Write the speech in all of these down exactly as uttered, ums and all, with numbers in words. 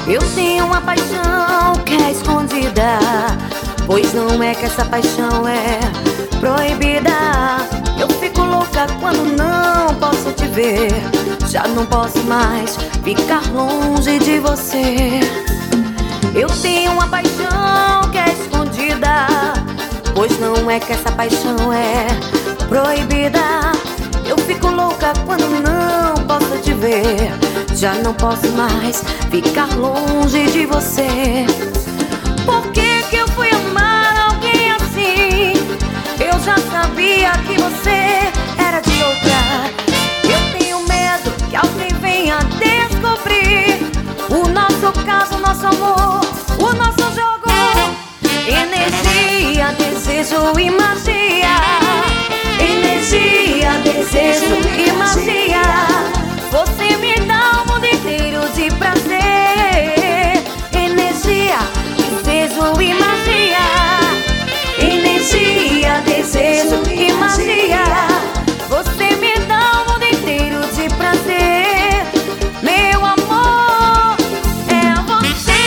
Eu tenho uma paixão que é escondida, pois não é que essa paixão é proibida. Eu fico louca quando não posso te ver, já não posso mais ficar longe de você. Eu tenho uma paixão que é escondida, pois não é que essa paixão é proibida. Eu fico louca quando não posso te ver, já não posso mais ficar longe de você. Por que que eu fui amar alguém assim? Eu já sabia que você era de outra. Eu tenho medo que alguém venha descobrir o nosso caso, o nosso amor, o nosso jogo. Energia, desejo e magia. Energia, desejo e magia. Você me dá o mundo inteiro de prazer. Energia, desejo e magia. Energia, desejo e magia. Você me dá o mundo inteiro de prazer. Meu amor é você.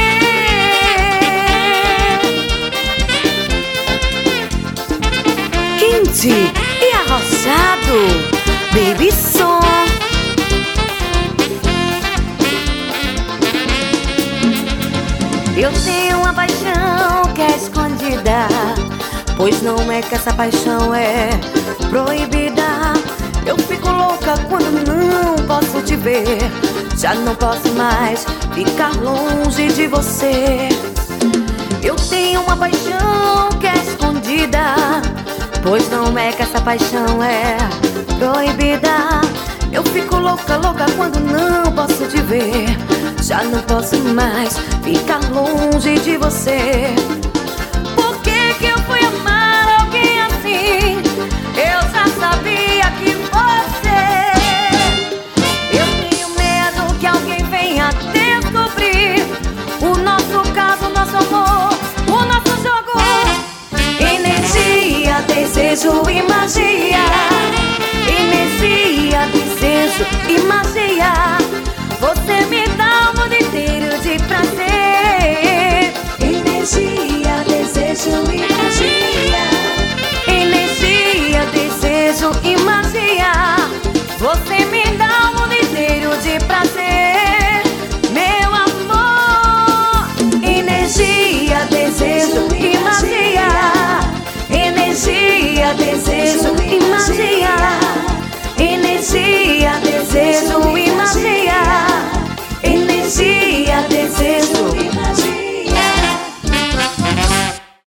Quente e arrochado, Baby Som. Eu tenho uma paixão que é escondida, pois não é que essa paixão é proibida. Eu fico louca quando não posso te ver, já não posso mais ficar longe de você. Eu tenho uma paixão que é escondida, pois não é que essa paixão é proibida. Eu fico louca, louca quando não posso te ver, já não posso mais ficar longe de você. Por que que eu fui amar alguém assim? Eu já sabia que você. Eu tenho medo que alguém venha descobrir o nosso caso, o nosso amor, o nosso jogo. Energia, desejo e magia. Energia, desejo e magia. Você me dá o mundo inteiro de prazer. Energia, desejo e